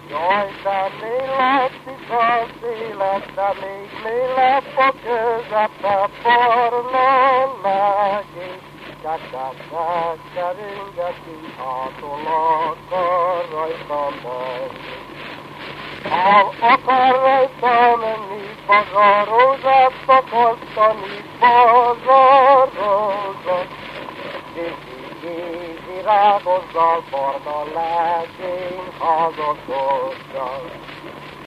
Jaj, de mi látszik az élet, de még mi lep a közepe barna legény. Csak-csak-csak, keringeti, hától akar rajta menni. Ha akar rajta menni, bazarózsát szakasztani, bazarózsát. Kézi rágozzal, barna legény, hazakozzal.